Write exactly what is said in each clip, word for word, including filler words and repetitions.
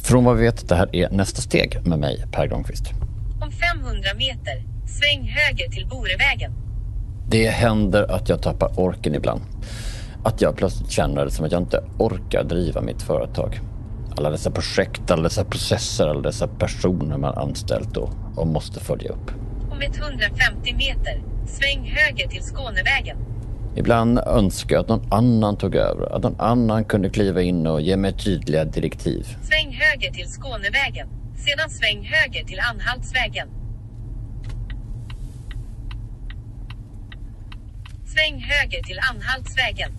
Från vad vi vet, det här är nästa steg med mig, Per Granqvist. Om femhundra meter, sväng höger till Borevägen. Det händer att jag tappar orken ibland. Att jag plötsligt känner det som att jag inte orkar driva mitt företag. Alla dessa projekt, alla dessa processer, alla dessa personer man anställt och, och måste följa upp. Om etthundrafemtio meter, sväng höger till Skånevägen. Ibland önskar jag att någon annan tog över. Att någon annan kunde kliva in och ge mig tydliga direktiv. Sväng höger till Skånevägen. Sedan sväng höger till Anhaltsvägen. Sväng höger till Anhaltsvägen.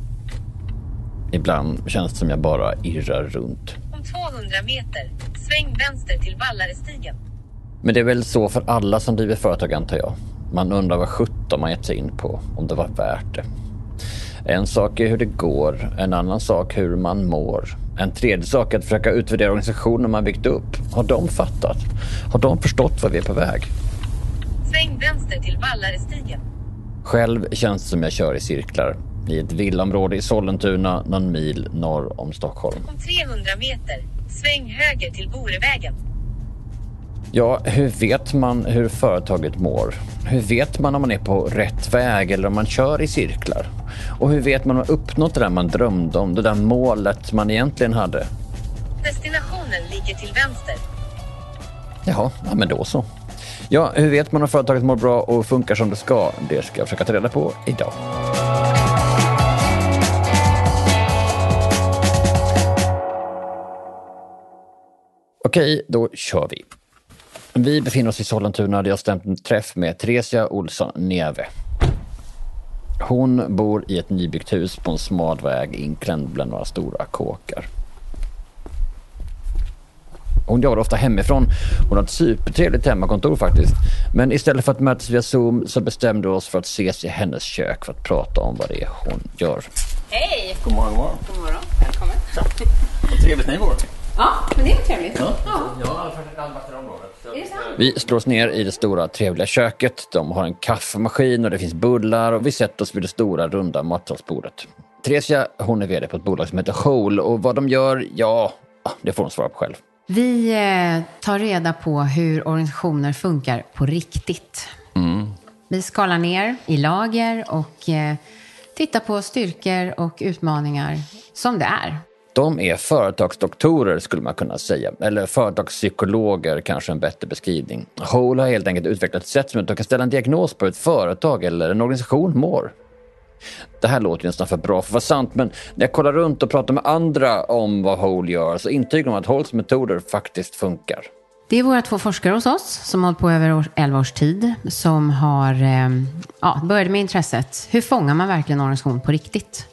Ibland känns det som jag bara irrar runt. Om tvåhundra meter, sväng vänster till Vallarestigen. Men det är väl så för alla som driver företag, antar jag. Man undrar vad sjutton man gett sig in på, om det var värt det. En sak är hur det går, en annan sak hur man mår. En tredje sak är att försöka utvärdera organisationen man byggt upp. Har de fattat? Har de förstått vad vi är på väg? Sväng vänster till Vallarestigen. Själv känns det som jag kör i cirklar. I ett villaområde i Sollentuna, någon mil norr om Stockholm. Om trehundra meter, sväng höger till Borevägen. Ja, hur vet man hur företaget mår? Hur vet man om man är på rätt väg eller om man kör i cirklar? Och hur vet man om man uppnått det där man drömde om, det där målet man egentligen hade? Destinationen ligger till vänster. Jaha, ja, men då så. Ja, hur vet man om företaget mår bra och funkar som det ska? Det ska jag försöka ta reda på idag. Okej, då kör vi. Vi befinner oss i Sollentuna där jag stämt en träff med Theresia Olsson Neve. Hon bor i ett nybyggt hus på en smal väg inklämd bland några stora kåkar. Hon jobbar ofta hemifrån. Hon har ett supertrevligt hemmakontor faktiskt. Men istället för att mötas via Zoom så bestämde vi oss för att ses i hennes kök för att prata om vad det är hon gör. Hej! God morgon, god morgon. God morgon, välkommen. Vad trevligt ni går. Ja, men det är trevligt. Ja. Ja. Jag har aldrig varit i det området. Är det sant? Vi slår oss ner i det stora trevliga köket. De har en kaffemaskin och det finns bullar och vi sätter oss vid det stora runda matsalsbordet. Theresia, hon är vd på ett bolag som heter Whole och vad de gör, ja, det får hon svara på själv. Vi eh, tar reda på hur organisationer funkar på riktigt. Mm. Vi skalar ner i lager och eh, tittar på styrkor och utmaningar som det är. De är företagsdoktorer skulle man kunna säga. Eller företagspsykologer, kanske en bättre beskrivning. Whole har helt enkelt utvecklat ett sätt som att de kan ställa en diagnos på ett företag eller en organisation mår. Det här låter ju nästan för bra för att vara sant, men när jag kollar runt och pratar med andra om vad Whole gör så intygar de att Wholes metoder faktiskt funkar. Det är våra två forskare hos oss som har hållit på över elva års tid som har eh, ja, började med intresset. Hur fångar man verkligen en organisation på riktigt?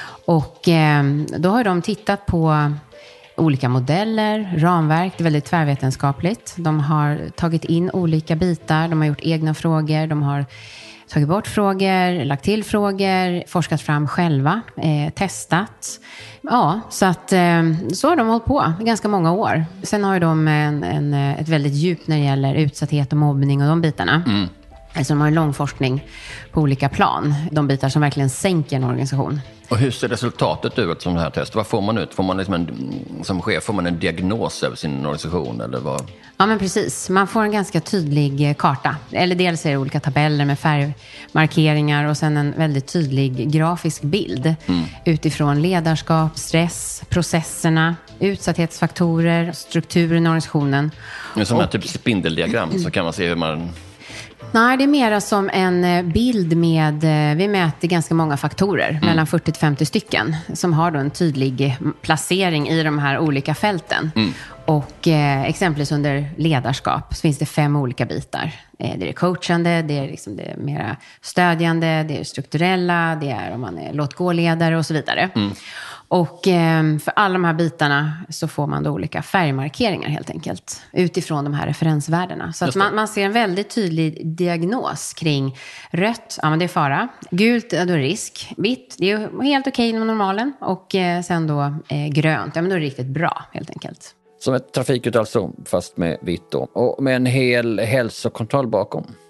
Och eh, då har de tittat på olika modeller, ramverk, det är väldigt tvärvetenskapligt. De har tagit in olika bitar, de har gjort egna frågor, de har tagit bort frågor, lagt till frågor, forskat fram själva, eh, testat. Ja, så att eh, så har de hållit på ganska många år. Sen har ju de en, en, ett väldigt djup när det gäller utsatthet och mobbning och de bitarna. Mm. Alltså de har en lång forskning på olika plan. De bitar som verkligen sänker en organisation. Och hur ser resultatet ut som det här testet? Vad får man ut? Får man liksom en, som chef, får man en diagnos över sin organisation? Eller vad? Ja, men precis. Man får en ganska tydlig karta. Eller dels är det olika tabeller med färgmarkeringar och sen en väldigt tydlig grafisk bild. Mm. Utifrån ledarskap, stress, processerna, utsatthetsfaktorer, strukturen i organisationen. Men som och, en typ spindeldiagram så kan man se hur man... Nej, det är mera som en bild med, vi mäter ganska många faktorer, mm. mellan fyrtio till femtio stycken, som har då en tydlig placering i de här olika fälten. Mm. Och eh, exempelvis under ledarskap så finns det fem olika bitar. Eh, det är det coachande, det är liksom det mera stödjande, det är det strukturella, det är om man är låt-gå-ledare och så vidare. Mm. Och eh, för alla de här bitarna så får man då olika färgmarkeringar helt enkelt. Utifrån de här referensvärdena. Så att man, man ser en väldigt tydlig diagnos kring rött, ja men det är fara. Gult, ja, då är det risk. Vitt, det är helt okej inom normalen. Och eh, sen då eh, grönt, ja men då är det riktigt bra helt enkelt. Som ett trafikljus alltså, fast med vitt då. Och med en hel hälsokontroll bakom.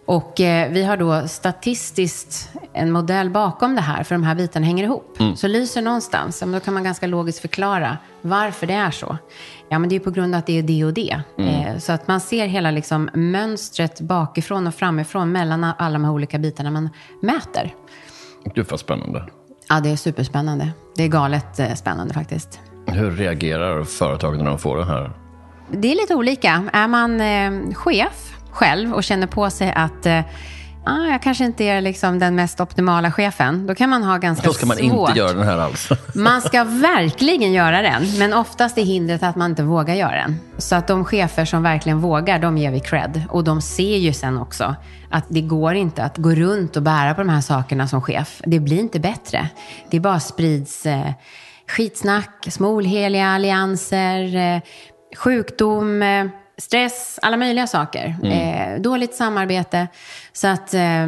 Och eh, vi har då statistiskt en modell bakom det här, för de här bitarna hänger ihop. Mm. Så lyser någonstans, då kan man ganska logiskt förklara varför det är så. Ja, men det är på grund av att det är det och det. Mm. Eh, så att man ser hela liksom mönstret bakifrån och framifrån mellan alla de här olika bitarna man mäter. Gud vad spännande. Ja, det är superspännande. Det är galet eh, spännande faktiskt. Hur reagerar företagen när de får det här? Det är lite olika. Är man eh, chef själv och känner på sig att eh, ah, jag kanske inte är liksom den mest optimala chefen, då kan man ha ganska svårt. Då ska man svårt. inte göra den här alls. Man ska verkligen göra den, men oftast är hindret att man inte vågar göra den. Så att de chefer som verkligen vågar, de ger vi cred. Och de ser ju sen också att det går inte att gå runt och bära på de här sakerna som chef. Det blir inte bättre. Det bara sprids eh, skitsnack, småheliga allianser, eh, sjukdom, eh, stress, alla möjliga saker. Mm. Eh, dåligt samarbete. Så att, eh,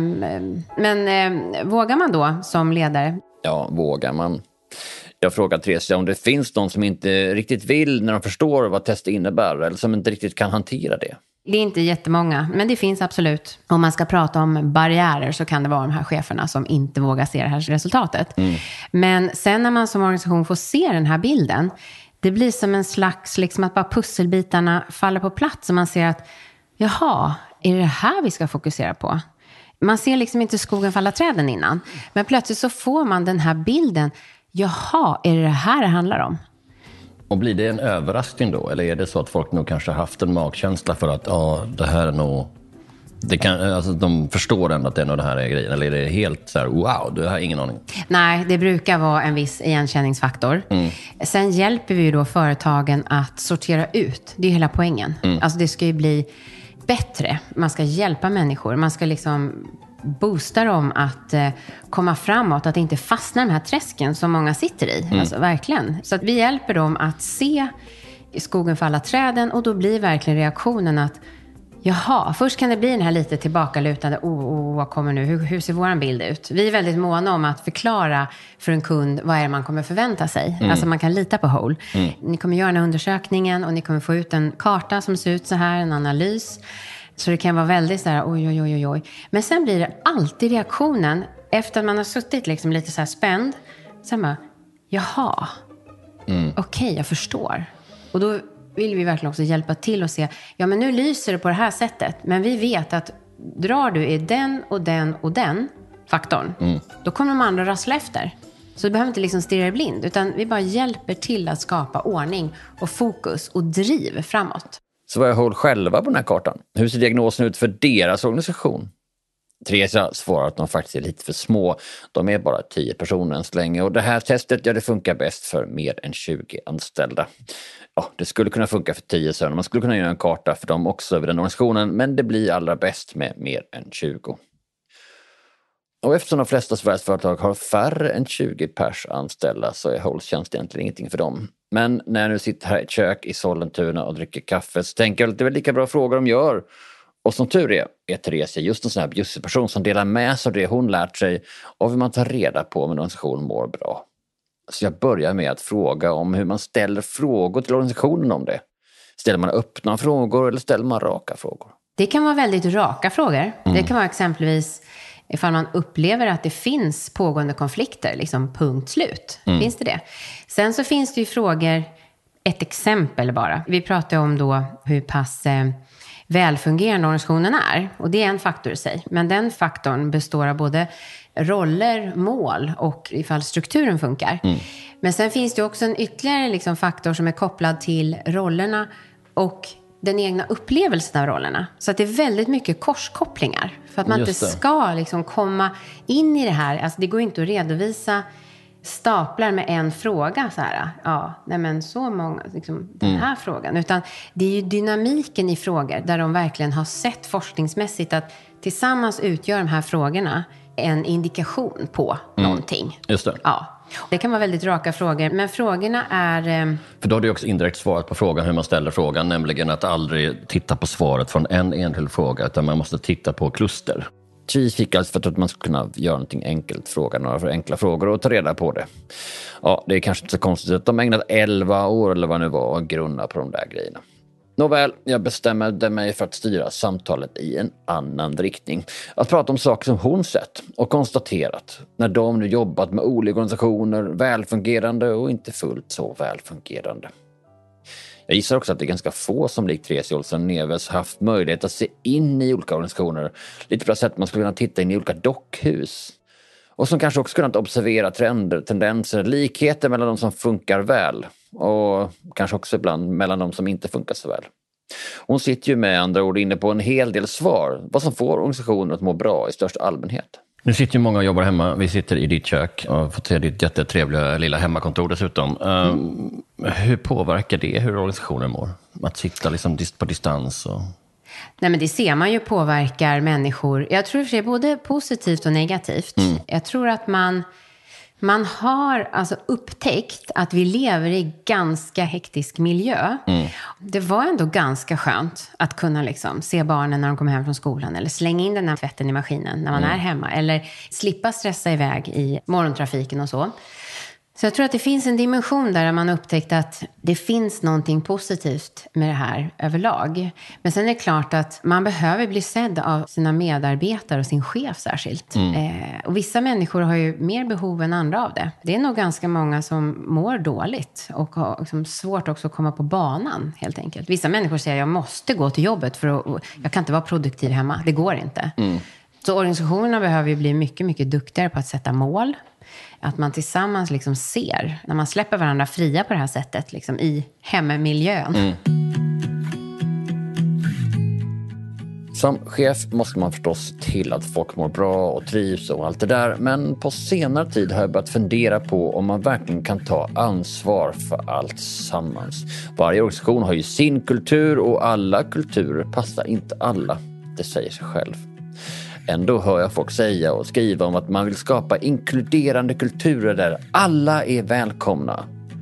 men eh, vågar man då som ledare? Ja, vågar man. Jag frågar Theresia om det finns någon som inte riktigt vill när de förstår vad test innebär, eller som inte riktigt kan hantera det. Det är inte jättemånga, men det finns absolut. Om man ska prata om barriärer så kan det vara de här cheferna som inte vågar se det här resultatet. Mm. Men sen när man som organisation får se den här bilden, det blir som en slags, liksom att bara pusselbitarna faller på plats. Och man ser att, jaha, är det det här vi ska fokusera på? Man ser liksom inte skogen falla träden innan. Men plötsligt så får man den här bilden. Jaha, är det det här det handlar om? Och blir det en överraskning då? Eller är det så att folk nog kanske har haft en magkänsla för att ja, det här är nog... Det kan, alltså, de förstår ändå att det är nog det här är grejen. Eller är det helt så här, wow, du har ingen aning? Nej, det brukar vara en viss igenkänningsfaktor. Mm. Sen hjälper vi ju då företagen att sortera ut. Det är hela poängen. Mm. Alltså det ska ju bli bättre. Man ska hjälpa människor. Man ska liksom boosta dem att eh, komma framåt. Att inte fastna i de här träsken som många sitter i. Mm. Alltså verkligen. Så att vi hjälper dem att se i skogen för alla träden. Och då blir verkligen reaktionen att jaha, först kan det bli den här lite tillbakalutande, oh, oh, vad kommer nu, hur, hur ser våran bild ut? Vi är väldigt måna om att förklara för en kund vad är det man kommer förvänta sig. Mm. Alltså man kan lita på Whole. Mm. Ni kommer göra den här undersökningen och ni kommer få ut en karta som ser ut så här, en analys. Så det kan vara väldigt så här, oj, oj, oj, oj. Men sen blir det alltid reaktionen, efter att man har suttit liksom lite så här spänd, så bara, jaha, mm. okej, okay, jag förstår. Och då vill vi verkligen också hjälpa till och se, ja men nu lyser det på det här sättet, men vi vet att drar du i den och den och den faktorn, mm. då kommer de andra rassla efter. Så du behöver inte liksom stirra i blind, utan vi bara hjälper till att skapa ordning och fokus och driv framåt. Så vad är Whole själva på den här kartan? Hur ser diagnosen ut för deras organisation? Theresia svarar att de faktiskt är lite för små. De är bara tio personer än så länge. Och det här testet, ja, det funkar bäst för mer än tjugo anställda. Ja, det skulle kunna funka för tio söner. Man skulle kunna göra en karta för dem också över den organisationen. Men det blir allra bäst med mer än tjugo. Och eftersom de flesta Sveriges företag har färre än tjugo pers anställda så är Wholes tjänst egentligen ingenting för dem. Men när jag nu sitter här i ett kök i Sollentuna och dricker kaffe så tänker jag att det är väl lika bra frågor de gör. Och som tur är, är Theresia just en sån här bjussig person som delar med sig av det hon lärt sig och hur man tar reda på om en organisation mår bra. Så jag börjar med att fråga om hur man ställer frågor till organisationen om det. Ställer man öppna frågor eller ställer man raka frågor? Det kan vara väldigt raka frågor. Mm. Det kan vara exempelvis ifall man upplever att det finns pågående konflikter, liksom punkt slut. Mm. Finns det det? Sen så finns det ju frågor, ett exempel bara. Vi pratar om då hur pass eh, välfungerande organisationen är. Och det är en faktor i sig. Men den faktorn består av både roller, mål och ifall strukturen funkar. Mm. Men sen finns det också en ytterligare liksom faktor som är kopplad till rollerna och den egna upplevelsen av rollerna. Så att det är väldigt mycket korskopplingar. För att man inte ska liksom komma in i det här. Alltså det går inte att redovisa staplar med en fråga så här. Ja, nej men så många, liksom, den här mm. frågan. Utan det är ju dynamiken i frågor där de verkligen har sett forskningsmässigt att tillsammans utgör de här frågorna en indikation på mm. någonting. Just det. Ja. Det kan vara väldigt raka frågor, men frågorna är... För då har du också indirekt svarat på frågan hur man ställer frågan, nämligen att aldrig titta på svaret från en enskild fråga, utan man måste titta på kluster. Vi fick alltså för att man skulle kunna göra någonting enkelt, fråga några för enkla frågor och ta reda på det. Ja, det är kanske inte så konstigt att de ägnat elva år eller vad det nu var och grunna på de där grejerna. Nåväl, jag bestämde mig för att styra samtalet i en annan riktning. Att prata om saker som hon sett och konstaterat när de nu jobbat med olika organisationer, välfungerande och inte fullt så välfungerande. Jag gissar också att det är ganska få som likt Therese Olsson Neves haft möjlighet att se in i olika organisationer. Lite på det sätt man skulle kunna titta in i olika dockhus. Och som kanske också kunnat observera trender, tendenser, likheter mellan de som funkar väl. Och kanske också ibland mellan de som inte funkar så väl. Hon sitter ju med andra ord inne på en hel del svar. Vad som får organisationer att må bra i största allmänhet. Nu sitter ju många och jobbar hemma. Vi sitter i ditt kök och har fått se ditt jättetrevliga lilla hemmakontor dessutom. Mm. Um, hur påverkar det hur organisationen mår? Att sitta liksom på distans och... Nej, men det ser man ju påverkar människor. Jag tror det är både positivt och negativt. Mm. Jag tror att man, man har alltså upptäckt att vi lever i ganska hektisk miljö. Mm. Det var ändå ganska skönt att kunna liksom se barnen när de kommer hem från skolan. Eller slänga in den här tvätten i maskinen när man mm. är hemma. Eller slippa stressa iväg i morgontrafiken och så. Så jag tror att det finns en dimension där man upptäckt att det finns någonting positivt med det här överlag. Men sen är det klart att man behöver bli sedd av sina medarbetare och sin chef särskilt. Mm. Eh, och vissa människor har ju mer behov än andra av det. Det är nog ganska många som mår dåligt och har liksom svårt också att komma på banan helt enkelt. Vissa människor säger att jag måste gå till jobbet för att jag kan inte vara produktiv hemma. Det går inte. Mm. Så organisationerna behöver ju bli mycket, mycket duktigare på att sätta mål. Att man tillsammans liksom ser, när man släpper varandra fria på det här sättet liksom i hemmiljön. Mm. Som chef måste man förstås till att folk mår bra och trivs och allt det där. Men på senare tid har jag börjat fundera på om man verkligen kan ta ansvar för allt sammans. Varje organisation har ju sin kultur och alla kulturer passar inte alla. Det säger sig själv. Ändå hör jag folk säga och skriva om att man vill skapa inkluderande kulturer där alla är välkomna.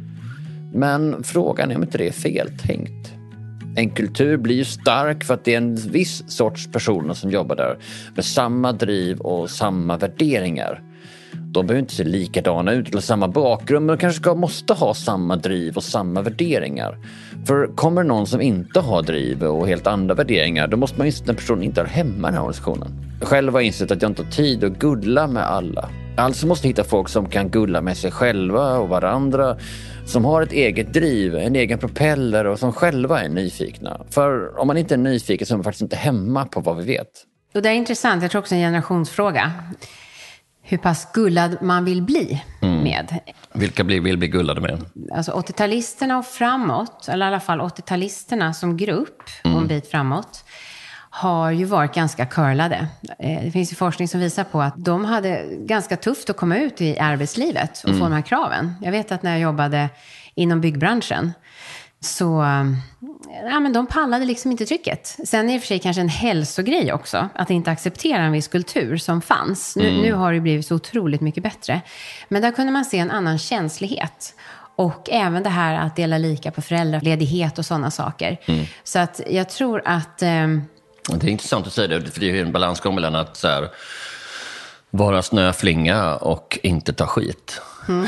Men frågan är om inte det är fel tänkt. En kultur blir ju stark för att det är en viss sorts personer som jobbar där med samma driv och samma värderingar. De behöver inte se likadana ut eller samma bakgrund, men de kanske ska, måste ha samma driv och samma värderingar. För kommer någon som inte har driv och helt andra värderingar, då måste man inse att den personen inte är hemma i den här organisationen. Själv har jag insett att jag inte har tid att gulla med alla. Alltså måste jag hitta folk som kan gulla med sig själva och varandra, som har ett eget driv, en egen propeller och som själva är nyfikna. För om man inte är nyfiken så är man faktiskt inte hemma på vad vi vet. Och det är intressant, jag tror också en generationsfråga. Hur pass gullad man vill bli mm. med. Vilka blir, vill bli gullade med? Alltså åttio-talisterna och framåt, eller i alla fall åttio-talisterna som grupp mm. och en bit framåt, har ju varit ganska curlade. Det finns ju forskning som visar på att de hade ganska tufft att komma ut i arbetslivet och mm. få de här kraven. Jag vet att när jag jobbade inom byggbranschen så ja, men de pallade liksom inte trycket. Sen är det för sig kanske en hälsogrej också, att inte acceptera en viss kultur som fanns. Nu, mm. nu har det blivit så otroligt mycket bättre. Men där kunde man se en annan känslighet. Och även det här att dela lika på föräldraledighet och sådana saker. Mm. Så att jag tror att... Eh, det är intressant att säga det, för det är ju en balansgång mellan att så här, vara snöflinga och inte ta skit. Mm.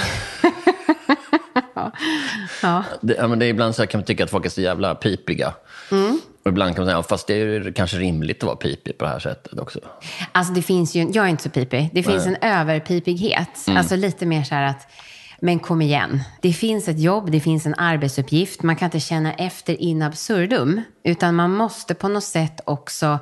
ja. Ja. Det, ja, men det är ibland så här, kan man tycka att folk är så jävla pipiga. Mm. Och ibland kan man säga, fast det är kanske rimligt att vara pipig på det här sättet också. Alltså det finns ju, jag är inte så pipig. Det finns Nej. en överpipighet. Mm. Alltså lite mer så här att, men kom igen. Det finns ett jobb, det finns en arbetsuppgift. Man kan inte känna efter in absurdum. Utan man måste på något sätt också...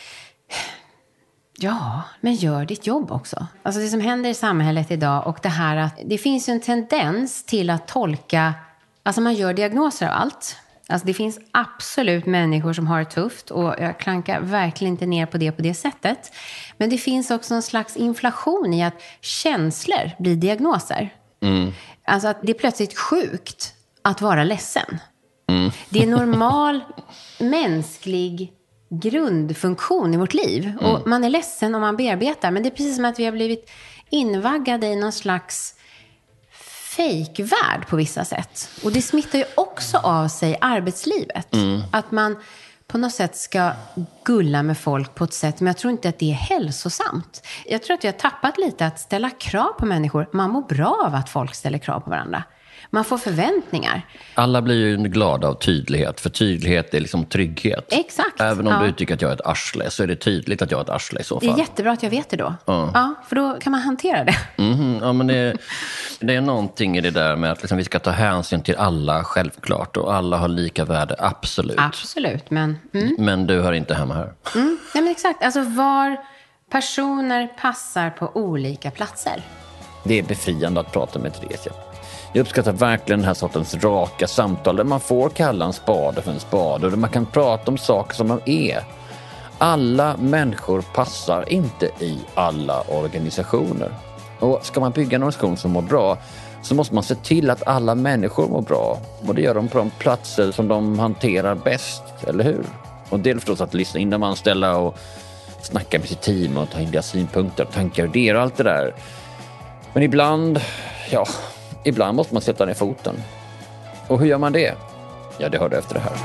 Ja, men gör ditt jobb också. Alltså det som händer i samhället idag och det här att det finns en tendens till att tolka, alltså man gör diagnoser av allt. Alltså det finns absolut människor som har det tufft och jag klankar verkligen inte ner på det på det sättet. Men det finns också en slags inflation i att känslor blir diagnoser. Mm. Alltså att det är plötsligt sjukt att vara ledsen. Mm. Det är normal mänsklig grundfunktion i vårt liv. Mm. Och man är ledsen om man bearbetar. Men det är precis som att vi har blivit invaggade i någon slags fejkvärld på vissa sätt. Och det smittar ju också av sig arbetslivet. Mm. Att man på något sätt ska gulla med folk på ett sätt. Men jag tror inte att det är hälsosamt. Jag tror att vi har tappat lite att ställa krav på människor. Man mår bra av att folk ställer krav på varandra. Man får förväntningar. Alla blir ju glada av tydlighet, för tydlighet är liksom trygghet. Exakt. Även om ja. du tycker att jag är ett arsle, så är det tydligt att jag är ett arsle i så fall. Det är jättebra att jag vet det då. Ja. Ja, för då kan man hantera det. Mm, ja, men det, det är någonting i det där med att liksom vi ska ta hänsyn till alla, självklart. Och alla har lika värde, absolut. Absolut, men... Mm. Men du hör inte hemma här. Mm. Nej, men exakt. Alltså var personer passar på olika platser. Det är befriande att prata med Theresia. Jag uppskattar verkligen den här sortens raka samtal där man får kalla en spade för en spade och där man kan prata om saker som de är. Alla människor passar inte i alla organisationer. Och ska man bygga en organisation som mår bra så måste man se till att alla människor mår bra. Och det gör de på de platser som de hanterar bäst, eller hur? Och det är förstås att lyssna in de anställda och snacka med sitt team och ta in deras synpunkter, tankar och idéer och allt det där. Men ibland, ja, ibland måste man sätta ner foten. Och hur gör man det? Ja, det hör du efter det här.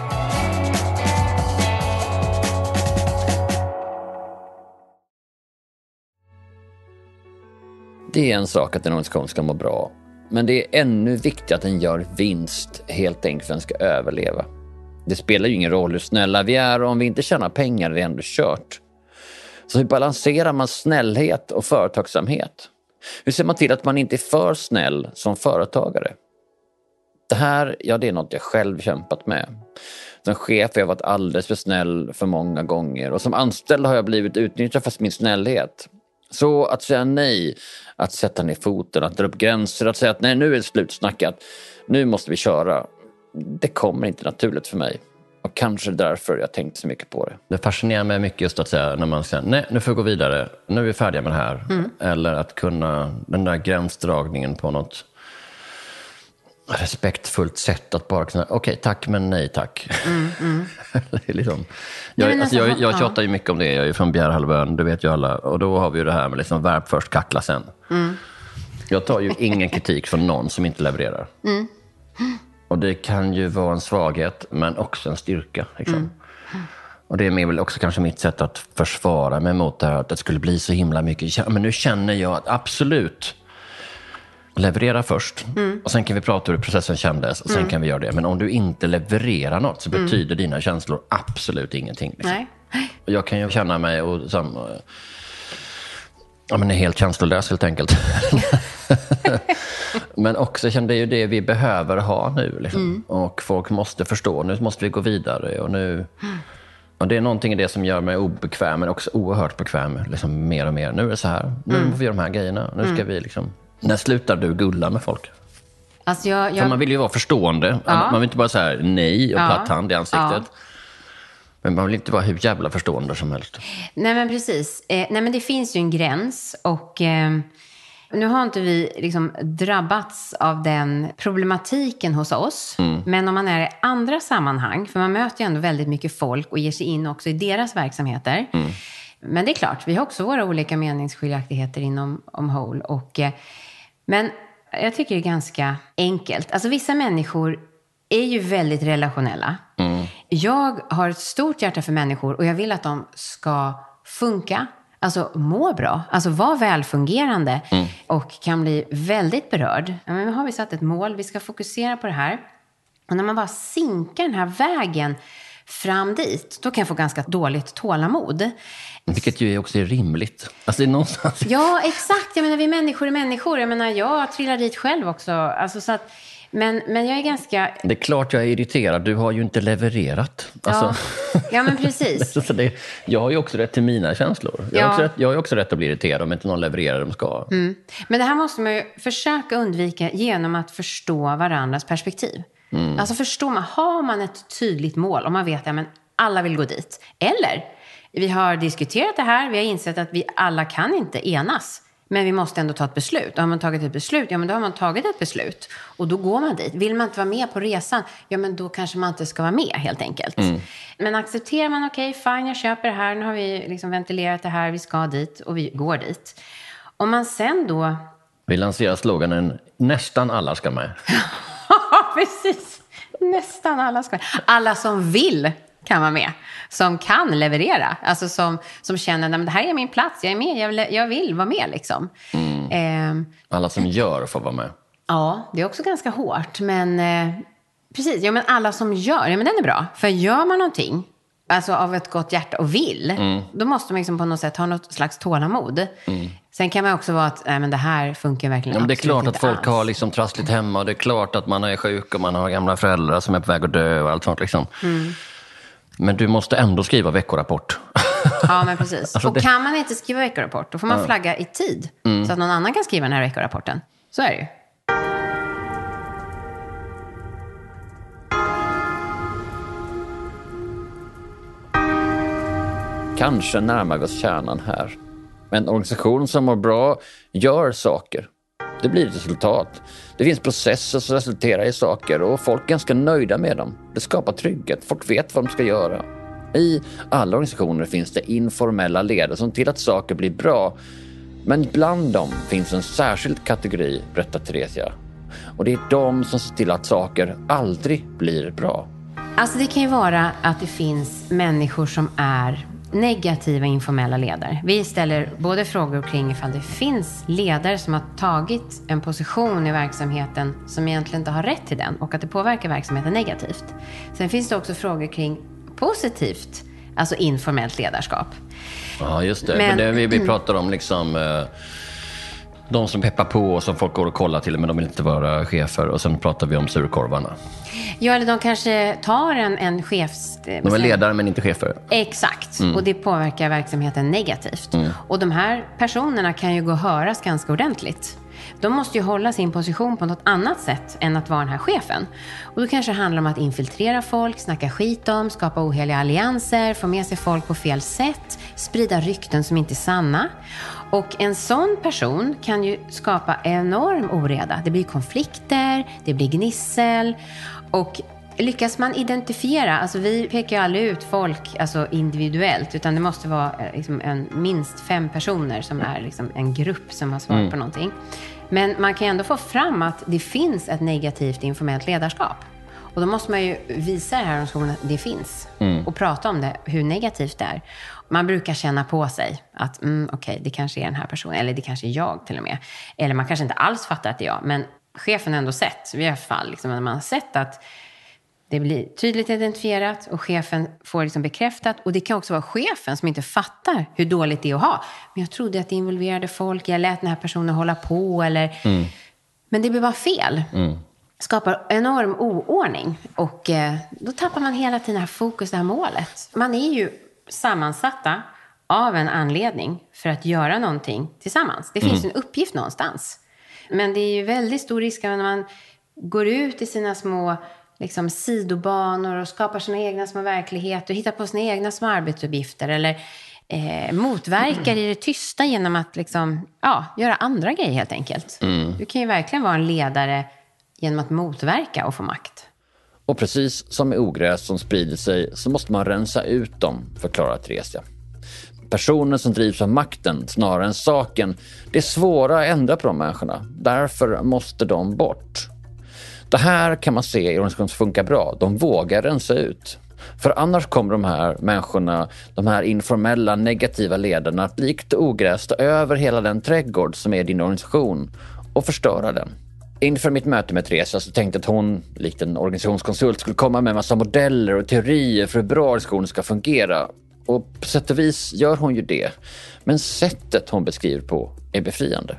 Det är en sak att en organisation ska må bra. Men det är ännu viktigare att den gör vinst helt enkelt för att den ska överleva. Det spelar ju ingen roll hur snälla vi är och om vi inte tjänar pengar är det ändå kört. Så hur balanserar man snällhet och företagsamhet? Hur ser man till att man inte är för snäll som företagare? Det här, ja, det är något jag själv kämpat med. Som chef har jag varit alldeles för snäll för många gånger. Och som anställd har jag blivit utnyttjad för min snällhet. Så att säga nej, att sätta ner foten, att dra upp gränser, att säga att nej, nu är det slutsnackat. Nu måste vi köra. Det kommer inte naturligt för mig. Och kanske därför jag tänkt så mycket på det. Det fascinerar mig mycket just att säga när man säger nej, nu får vi gå vidare. Nu är vi färdiga med det här. Mm. Eller att kunna, den där gränsdragningen på något respektfullt sätt att bara kunna, okej, okay, tack men nej tack. Mm, mm. Det är liksom, jag, nej, alltså, jag, jag tjatar ju mycket om det, jag är från Bjärhalvön, det vet ju alla. Och då har vi ju det här med liksom verb först, kackla sen. Mm. Jag tar ju ingen kritik från någon som inte levererar. Mm. Och det kan ju vara en svaghet, men också en styrka. Liksom. Mm. Och det är väl också kanske mitt sätt att försvara mig mot det här, att det skulle bli så himla mycket. Men nu känner jag att absolut, leverera först. Mm. Och sen kan vi prata hur processen kändes. Och sen mm. kan vi göra det. Men om du inte levererar något så betyder mm. dina känslor absolut ingenting. Liksom. Nej. Och jag kan ju känna mig och sam, ja, men är helt känslolös helt enkelt. Men också kände ju det vi behöver ha nu. Liksom. Mm. Och folk måste förstå. Nu måste vi gå vidare. Och nu... Mm. Och det är någonting i det som gör mig obekväm, men också oerhört bekväm. Liksom mer och mer. Nu är det så här. Nu mm. får vi göra de här grejerna. Nu ska mm. vi liksom... När slutar du gulla med folk? Alltså jag, jag... För man vill ju vara förstående. Ja. Man vill inte bara säga nej och ja. platt hand i ansiktet. Ja. Men man vill inte vara hur jävla förstående som helst. Nej, men precis. Eh, nej, men det finns ju en gräns. Och eh, nu har inte vi liksom drabbats av den problematiken hos oss. Mm. Men om man är i andra sammanhang. För man möter ju ändå väldigt mycket folk och ger sig in också i deras verksamheter. Mm. Men det är klart, vi har också våra olika meningsskiljaktigheter inom om Whole. Och, eh, men jag tycker det är ganska enkelt. Alltså vissa människor är ju väldigt relationella. Mm. Jag har ett stort hjärta för människor och jag vill att de ska funka. Alltså må bra, alltså vara välfungerande mm. och kan bli väldigt berörd. Ja, men har vi satt ett mål, vi ska fokusera på det här. Och när man bara sinkar den här vägen fram dit, då kan jag få ganska dåligt tålamod. Vilket ju också är rimligt. Alltså det är någonstans... Ja, exakt. Jag menar, vi människor är människor. Jag menar, jag trillar dit själv också. Alltså, så att, men, men jag är ganska... Det är klart jag är irriterad. Du har ju inte levererat. Alltså... Ja. ja, men precis. så det, jag har ju också rätt till mina känslor. Jag, ja. har också rätt, jag har ju också rätt att bli irriterad om inte någon levererar de ska. Mm. Men det här måste man ju försöka undvika genom att förstå varandras perspektiv. Mm. Alltså förstår man, har man ett tydligt mål och man vet att ja, alla vill gå dit. Eller, vi har diskuterat det här, vi har insett att vi alla kan inte enas. Men vi måste ändå ta ett beslut. Och har man tagit ett beslut, ja men då har man tagit ett beslut. Och då går man dit. Vill man inte vara med på resan, ja men då kanske man inte ska vara med helt enkelt. Mm. Men accepterar man, okej, okay, fine, jag köper det här. Nu har vi liksom ventilerat det här, vi ska dit och vi går dit. Om man sen då... Vi lanserar sloganen, nästan alla ska med. Precis. Nästan alla ska. Alla som vill kan vara med. Som kan leverera. Alltså som, som känner, att det här är min plats. Jag är med. Jag vill, jag vill vara med liksom. Mm. Eh. Alla som gör får vara med. Ja, det är också ganska hårt. Men eh, precis, ja, men alla som gör, ja men den är bra. För gör man någonting, alltså av ett gott hjärta och vill, mm. då måste man liksom på något sätt ha något slags tålamod. Mm. Sen kan man också vara att, nej men det här funkar verkligen ja, men det är klart att folk alls. har liksom trassligt hemma, och det är klart att man är sjuk och man har gamla föräldrar som är på väg att dö och allt sånt liksom. Mm. Men du måste ändå skriva veckorapport. Ja, men precis. Alltså och det... kan man inte skriva veckorapport, då får man ja. flagga i tid. Mm. Så att någon annan kan skriva den här veckorapporten. Så är det ju. Kanske närmar vi oss kärnan här. En organisation som mår bra gör saker. Det blir ett resultat. Det finns processer som resulterar i saker och folk är ganska nöjda med dem. Det skapar trygghet. Folk vet vad de ska göra. I alla organisationer finns det informella ledare som till att saker blir bra. Men bland dem finns en särskild kategori, berättar Theresia. Och det är de som ser till att saker aldrig blir bra. Alltså det kan ju vara att det finns människor som är negativa informella ledare. Vi ställer både frågor kring ifall det finns ledare som har tagit en position i verksamheten som egentligen inte har rätt till den och att det påverkar verksamheten negativt. Sen finns det också frågor kring positivt, alltså informellt ledarskap. Ja, just det. Men, det vi, vi pratar om liksom eh, de som peppar på och som folk går och kollar till, men de vill inte vara chefer. Och sen pratar vi om surkorvarna. Ja, eller de kanske tar en, en chefs... De är ledare men inte chefer. Exakt, mm. och det påverkar verksamheten negativt. Mm. Och de här personerna kan ju gå och höras ganska ordentligt. De måste ju hålla sin position på något annat sätt än att vara den här chefen. Och då kanske det handlar om att infiltrera folk, snacka skit om, skapa oheliga allianser, få med sig folk på fel sätt, sprida rykten som inte är sanna. Och en sån person kan ju skapa enorm oreda. Det blir konflikter, det blir gnissel. Och lyckas man identifiera, alltså vi pekar ju aldrig ut folk alltså individuellt, utan det måste vara liksom en, minst fem personer som är liksom en grupp som har svar mm. på någonting. Men man kan ändå få fram att det finns ett negativt informellt ledarskap. Och då måste man ju visa det här organisationen att det finns. Mm. Och prata om det, hur negativt det är. Man brukar känna på sig att mm, okej, okay, det kanske är den här personen. Eller det kanske är jag till och med. Eller man kanske inte alls fattar att det är jag. Men chefen har ändå sett, i alla fall, liksom, när man har sett att det blir tydligt identifierat och chefen får liksom bekräftat. Och det kan också vara chefen som inte fattar hur dåligt det är att ha. Men jag trodde att det involverade folk. Jag lät den här personen hålla på. Eller... Mm. Men det blir bara fel. Mm. Skapar enorm oordning. Och eh, då tappar man hela tiden här fokus, det här målet. Man är ju sammansatta av en anledning för att göra någonting tillsammans. Det finns mm. en uppgift någonstans. Men det är ju väldigt stor risk när man går ut i sina små... liksom sidobanor och skapar sina egna små verkligheter och hittar på sina egna små arbetsuppgifter eller eh, motverkar mm. i det tysta genom att liksom, ja, göra andra grejer helt enkelt. Mm. Du kan ju verkligen vara en ledare genom att motverka och få makt. Och precis som med ogräs som sprider sig så måste man rensa ut dem, förklarar Theresia. Personer som drivs av makten snarare än saken, det är svåra att ändra på de människorna. Därför måste de bort. Det här kan man se i organisationer som funkar bra. De vågar rensa ut. För annars kommer de här människorna, de här informella negativa ledarna att likt ogräs ta över hela den trädgård som är din organisation och förstöra den. Inför mitt möte med Theresia så tänkte jag att hon, likt en organisationskonsult, skulle komma med en massa modeller och teorier för hur bra organisationen ska fungera. Och på sätt och vis gör hon ju det. Men sättet hon beskriver på är befriande.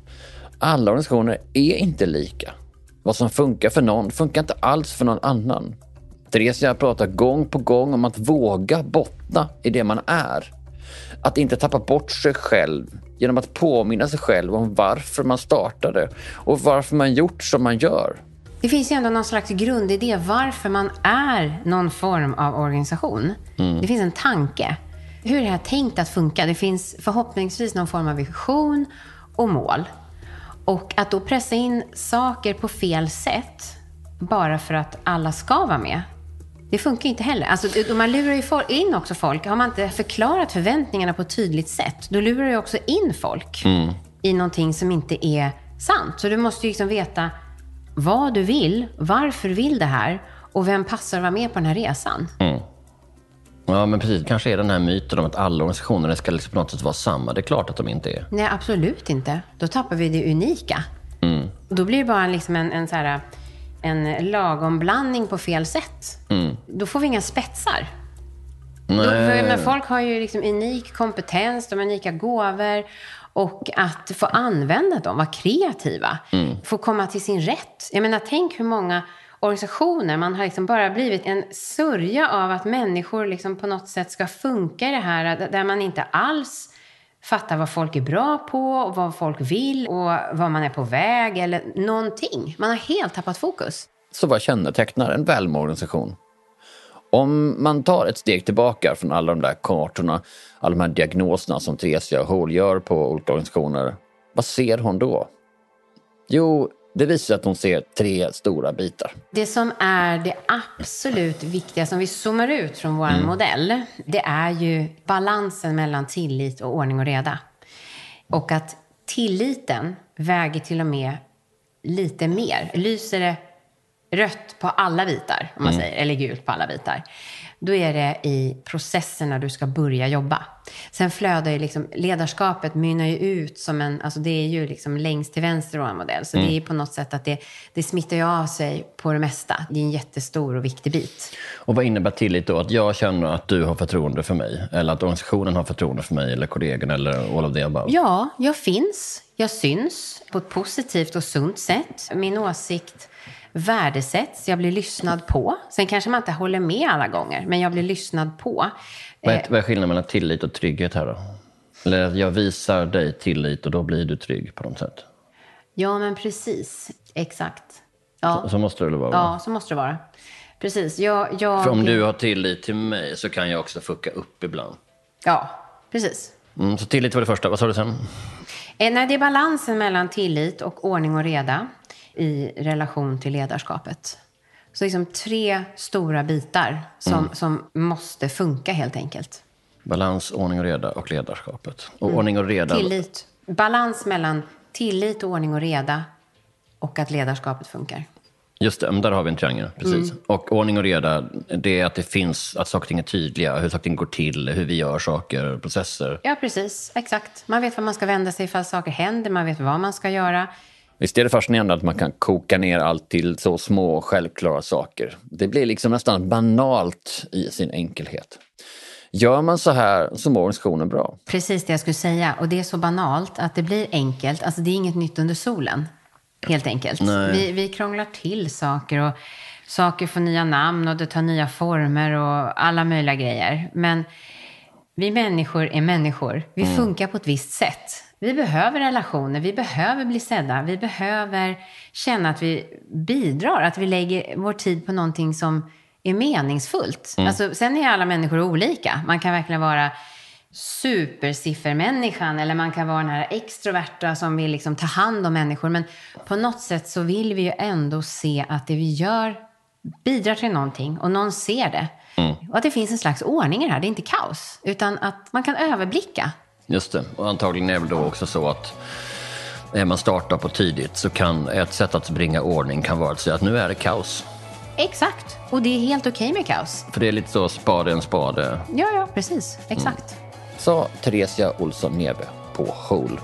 Alla organisationer är inte lika. Vad som funkar för någon funkar inte alls för någon annan. Theresia pratar gång på gång om att våga bottna i det man är. Att inte tappa bort sig själv genom att påminna sig själv om varför man startade och varför man gjort som man gör. Det finns ju ändå någon slags grundidé varför man är någon form av organisation. Mm. Det finns en tanke. Hur är det här tänkt att funka? Det finns förhoppningsvis någon form av vision och mål. Och att då pressa in saker på fel sätt bara för att alla ska vara med, det funkar inte heller. Alltså, man lurar ju in också folk. Har man inte förklarat förväntningarna på ett tydligt sätt, då lurar ju också in folk mm. i någonting som inte är sant. Så du måste ju liksom veta vad du vill, varför du vill det här och vem passar att vara med på den här resan. Mm. Ja, men precis. Kanske är den här myten om att alla organisationer ska liksom på något sätt vara samma. Det är klart att de inte är. Nej, absolut inte. Då tappar vi det unika. Mm. Och då blir det bara liksom en, en, så här, en lagomblandning på fel sätt. Mm. Då får vi inga spetsar. Då, för, men folk har ju liksom unik kompetens, de har unika gåvor. Och att få använda dem, vara kreativa. Mm. Få komma till sin rätt. Jag menar, tänk hur många organisationer, man har liksom bara blivit en sörja av att människor liksom på något sätt ska funka i det här, där man inte alls fattar vad folk är bra på och vad folk vill och vad man är på väg eller någonting. Man har helt tappat fokus. Så vad kännetecknar en välmående organisation? Om man tar ett steg tillbaka från alla de där kartorna, alla de här diagnoserna som Theresia Hole gör på olika organisationer, vad ser hon då? Jo, det visar att hon ser tre stora bitar. Det som är det absolut viktiga som vi zoomar ut från vår mm. modell, det är ju balansen mellan tillit och ordning och reda. Och att tilliten väger till och med lite mer. Lyser det rött på alla bitar, om man mm. säger, eller gult på alla bitar, då är det i processen när du ska börja jobba. Sen flödar ju liksom, ledarskapet mynnar ju ut som en, alltså det är ju liksom längst till vänster av en modell. Så mm. det är på något sätt att det, det smittar ju av sig på det mesta. Det är en jättestor och viktig bit. Och vad innebär tillit då? Att jag känner att du har förtroende för mig? Eller att organisationen har förtroende för mig? Eller kollegorna? Eller all of the above? Ja, jag finns. Jag syns på ett positivt och sunt sätt. Min åsikt värdesätts, jag blir lyssnad på. Sen kanske man inte håller med alla gånger, men jag blir lyssnad på. Vad är, vad är skillnaden mellan tillit och trygghet här då? Eller att jag visar dig tillit och då blir du trygg på något sätt? Ja, men precis. Exakt. Ja. Så, så måste det vara? Ja, så måste det vara. Precis. Jag, jag... För om du har tillit till mig så kan jag också fucka upp ibland. Ja, precis. Mm, så tillit var det första. Vad sa du sen? Eh, nej, det är balansen mellan tillit och ordning och reda i relation till ledarskapet. Så liksom tre stora bitar som, mm. som måste funka helt enkelt. Balans, ordning och reda och ledarskapet. Och mm. ordning och reda. Tillit. Balans mellan tillit och ordning och reda och att ledarskapet funkar. Just det, men där har vi en triangel, precis. Mm. Och ordning och reda, det är att det finns, att saker och ting är tydliga, hur saker och ting går till, hur vi gör saker, processer. Ja, precis. Exakt. Man vet vad man ska vända sig ifall saker händer, man vet vad man ska göra. Visst är det fascinerande att man kan koka ner allt till så små självklara saker. Det blir liksom nästan banalt i sin enkelhet. Gör man så här så mår organisationen bra. Precis det jag skulle säga. Och det är så banalt att det blir enkelt. Alltså det är inget nytt under solen. Helt enkelt. Vi, vi krånglar till saker och saker får nya namn och det tar nya former och alla möjliga grejer. Men vi människor är människor. Vi mm. funkar på ett visst sätt. Vi behöver relationer, vi behöver bli sedda, vi behöver känna att vi bidrar, att vi lägger vår tid på någonting som är meningsfullt. Mm. Alltså, sen är alla människor olika. Man kan verkligen vara supersiffermänniskan eller man kan vara den här extroverta som vill liksom ta hand om människor. Men på något sätt så vill vi ju ändå se att det vi gör bidrar till någonting och någon ser det. Mm. Och att det finns en slags ordning i det här, det är inte kaos. Utan att man kan överblicka. Just det, och antagligen är det då också så att när man startar på tidigt så kan ett sätt att bringa ordning kan vara att säga att nu är det kaos. Exakt, och det är helt okej med kaos. För det är lite så, spade en spade. Ja, ja, precis, exakt. Mm. Sa Theresia Olsson Nebe på Hole.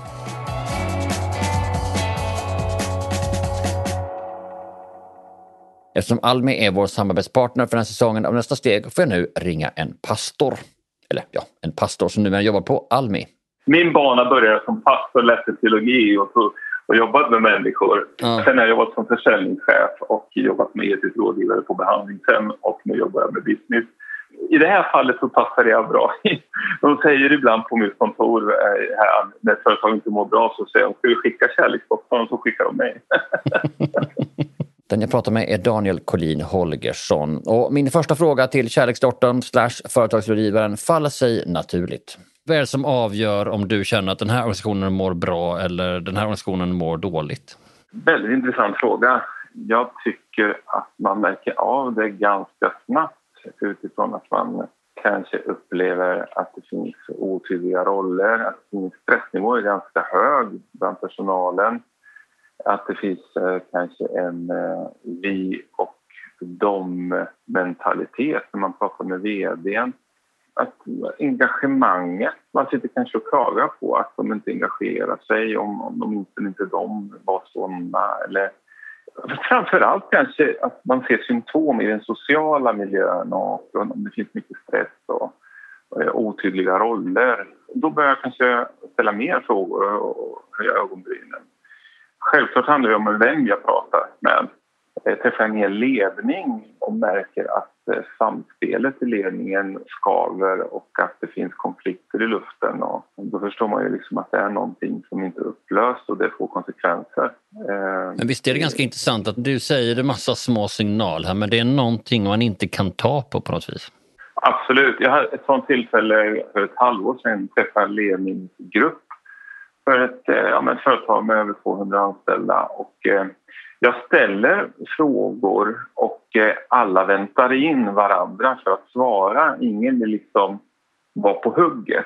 Eftersom Almi är vår samarbetspartner för den här säsongen av Nästa steg får jag nu ringa en pastor. Eller ja, en pastor som numera jobbar på Almi. Min bana började som pastor, läste teologi och, så, och jobbat med människor. Ja. Sen har jag jobbat som försäljningschef och jobbat med etisk rådgivare på behandlingshem och nu jobbar jag med business. I det här fallet så passar jag bra. De säger ibland på mitt kontor här, när företag inte mår bra så säger de, ska vi skicka kärleksdoktorn, så skickar de mig. Den jag pratar med är Daniel Collin Holgersson. Och min första fråga till kärleksdoktorn slash företagsrådgivaren faller sig naturligt. Vad är det som avgör om du känner att den här organisationen mår bra eller den här organisationen mår dåligt? Väldigt intressant fråga. Jag tycker att man märker av det ganska snabbt utifrån att man kanske upplever att det finns otydliga roller, att stressnivån är ganska hög bland personalen. Att det finns eh, kanske en eh, vi och de mentalitet när man pratar med vdn. att engagemanget, man sitter kanske och klagar på att de inte engagerar sig, om, om de inte, inte de var sådana, eller framförallt kanske att man ser symptom i den sociala miljön och om det finns mycket stress och, och otydliga roller. Då börjar jag kanske ställa mer frågor och höja ögonbrynen. Självklart handlar det om vem jag pratar med. Jag träffar en hel ledning och märker att samspelet i ledningen skaver och att det finns konflikter i luften. Och då förstår man ju liksom att det är någonting som inte är upplöst och det får konsekvenser. Men visst är det ganska intressant att du säger en massa små signaler här, men det är någonting man inte kan ta på på något vis. Absolut. Jag hade ett sådant tillfälle för ett halvår sedan, träffade en ledningsgrupp för ett, ja, ett företag med över tvåhundra anställda, och jag ställer frågor och alla väntar in varandra för att svara. Ingen vill liksom vara på hugget.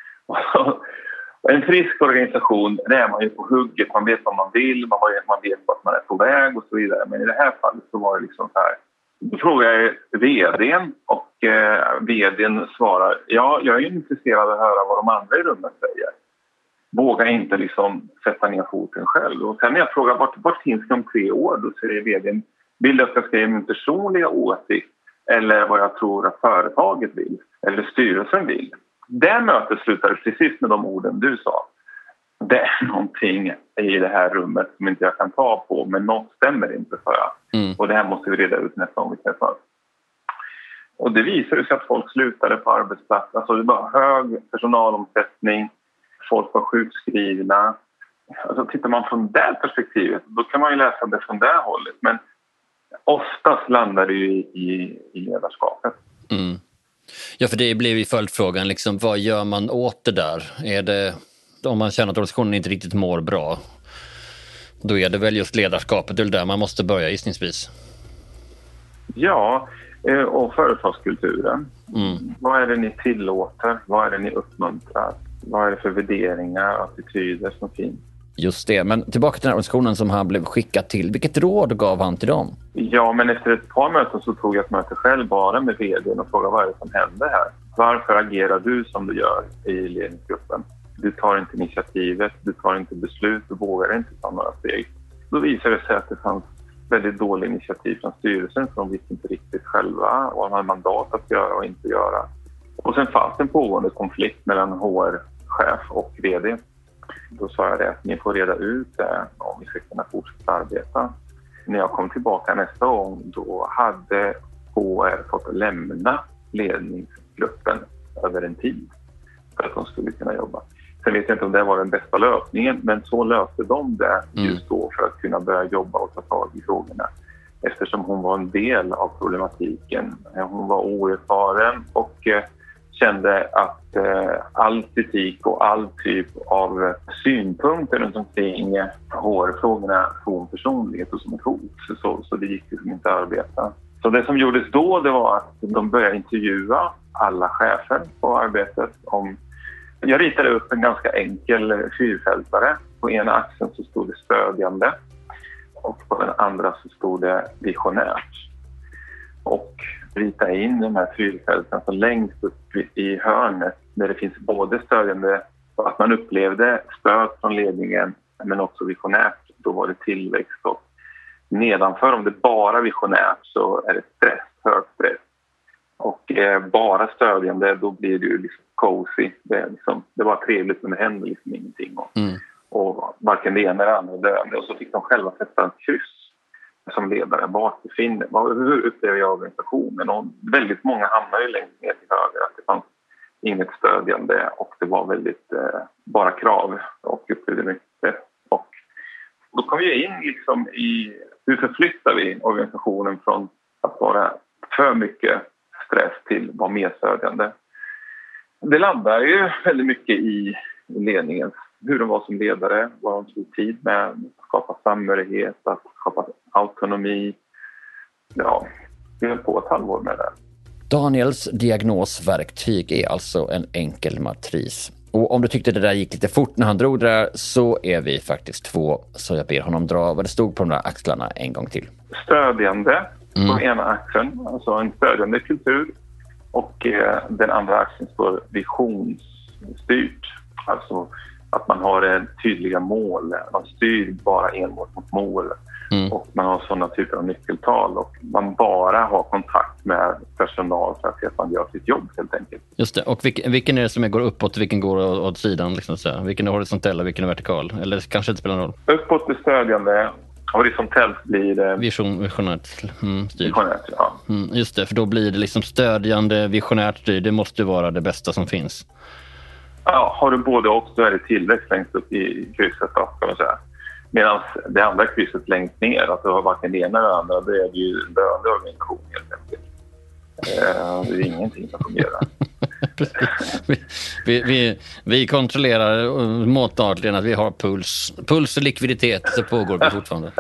En frisk organisation, där är man ju på hugget. Man vet vad man vill, man vet, man vet vart man är på väg och så vidare. Men i det här fallet så var det liksom så här. Då frågar jag vdn och eh, vdn svarar, ja, jag är intresserad av att höra vad de andra i rummet säger. Vågar inte liksom sätta ner foten själv. Och sen när jag frågar vart, vart finns de om tre år, då säger vdn, vill jag att jag ska ge min personliga åsikt eller vad jag tror att företaget vill eller styrelsen vill. Det mötet slutade precis med de orden du sa. Det är någonting i det här rummet som inte jag kan ta på, men något stämmer inte, för jag. Mm. Och det här måste vi reda ut nästa gång vi träffas. Och det visar sig att folk slutade på arbetsplatsen. Alltså det var hög personalomsättning. Folk var sjukskrivna. Alltså tittar man från det perspektivet, då kan man ju läsa det från det hållet. Men oftast landar det ju i, i ledarskapet. Mm. Ja, för det blev ju följdfrågan. Liksom, vad gör man åt det där? Är det, om man känner att organisationen inte riktigt mår bra, då är det väl just ledarskapet, det är där man måste börja gissningsvis. Ja, och företagskulturen. Mm. Vad är det ni tillåter? Vad är det ni uppmuntrar? Vad är det för värderingar och attityder som finns? Just det, men tillbaka till den här organisationen som han blev skickad till. Vilket råd gav han till dem? Ja, men efter ett par möten så tog jag ett möte själv bara med vdn och frågade vad är det som händer här? Varför agerar du som du gör i ledningsgruppen? Du tar inte initiativet, du tar inte beslut, du vågar inte ta några steg. Då visade det sig att det fanns väldigt dålig initiativ från styrelsen, så de visste inte riktigt själva vad de hade mandat att göra och inte göra. Och sen fanns en pågående konflikt mellan H R-chef och vd. Då sa jag det att ni får reda ut det om vi ska kunna fortsätta arbeta. När jag kom tillbaka nästa gång, då hade H R fått lämna ledningsgruppen över en tid för att de skulle kunna jobba. Sen vet jag inte om det var den bästa lösningen, men så löste de det just då för att kunna börja jobba och ta tag i frågorna. Eftersom hon var en del av problematiken. Hon var oerfaren och eh, kände att eh, all kritik och all typ av synpunkter runt omkring H R-frågorna tog en personlighet och som ett hot. Så, så det gick liksom inte att arbeta. Så det som gjordes då, det var att de började intervjua alla chefer på arbetet om. Jag ritade upp en ganska enkel fyrfältare. På ena axeln så stod det stödjande och på den andra så stod det visionärt. Och rita in de här fyrfälten så längst upp i hörnet där det finns både stödjande och att man upplevde stöd från ledningen, men också visionärt. Då var det tillväxt, och nedanför, om det bara visionärt, så är det stress, hög stress. Och eh, bara stödjande, då blir det ju liksom cozy. Det, är liksom, det var trevligt, men det hände liksom ingenting. Och, mm. och varken det ena eller andra dömde. Och så fick de själva sätta en kryss som ledare. Vart befinner, hur upplever jag organisationen? Och väldigt många hamnar ju längst ner till höger. Att det fanns inget stödjande och det var väldigt eh, bara krav och upplevde mycket. Och då kom vi in liksom i hur förflyttar vi organisationen från att vara för mycket stress till att vara mer stödjande. Det landar ju väldigt mycket i ledningen. Hur de var som ledare, vad de tog tid med att skapa samhörighet, att skapa autonomi. Ja, vi höll på ett halvår med det. Daniels diagnosverktyg är alltså en enkel matris. Och om du tyckte det där gick lite fort när han drog det där, så är vi faktiskt två. Så jag ber honom dra vad det stod på de där axlarna en gång till. Stödjande mm. på ena axeln, alltså en stödjande kultur. Och eh, den andra axeln står visionsstyrt. Alltså att man har en tydliga mål. Man styr bara enbart mot mål. Mm. Och man har sådana typer av nyckeltal. Och man bara har kontakt med personal för att se att man gör sitt jobb helt enkelt. Just det. Och vilken, vilken är det som går uppåt, vilken går åt sidan? Liksom så? Vilken är horisontell och vilken är vertikal? Eller kanske inte spelar någon roll? Uppåt är stödjande. Horisontellt blir det... Vision, visionärt mm, styr. Visionärt, ja. Mm, just det, för då blir det liksom stödjande, visionärt styr. Det måste ju vara det bästa som finns. Ja, har du både och så är det tillväxt längst upp i krysset då, kan man säga. Medan det andra krysset längst ner, att du har varken det ena eller det andra, det är ju en döende organisation helt enkelt. Eh, det är ingenting som fungerar. vi, vi, vi, vi kontrollerar måttdagligen att vi har puls. Puls och likviditet, så pågår det fortfarande.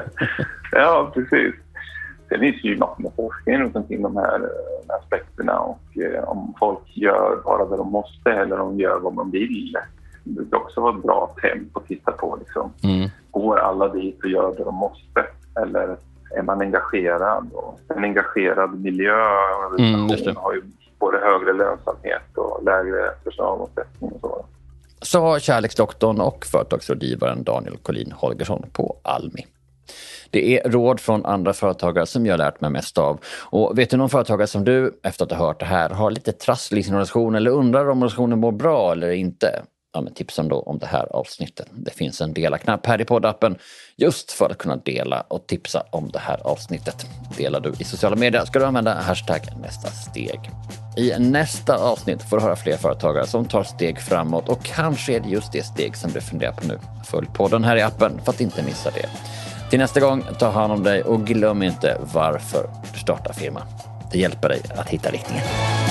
Ja, precis. Det finns ju massor med forskning runt omkring de här, de här aspekterna. Och eh, om folk gör bara det de måste eller de gör vad man vill. Det ska också vara bra tempo att titta på. Liksom. Mm. Går alla dit och gör det de måste? Eller är man engagerad? Och en engagerad miljö mm, har ju både högre lönsamhet och lägre personalomsättning och så. Sa kärleksdoktorn och företagsrådgivaren Daniel Collin Holgersson på Almi. Det är råd från andra företagare som jag har lärt mig mest av. Och vet du någon företagare som du, efter att ha hört det här, har lite trassel i sin organisation eller undrar om organisationen mår bra eller inte? Ja, men tipsen då om det här avsnittet. Det finns en dela-knapp här i poddappen just för att kunna dela och tipsa om det här avsnittet. Delar du i sociala medier ska du använda hashtag nästa steg. I nästa avsnitt får du höra fler företagare som tar steg framåt och kanske är det just det steg som du funderar på nu. Följ podden här i appen för att inte missa det. Till nästa gång, ta hand om dig och glöm inte varför du startar firma. Det hjälper dig att hitta riktningen.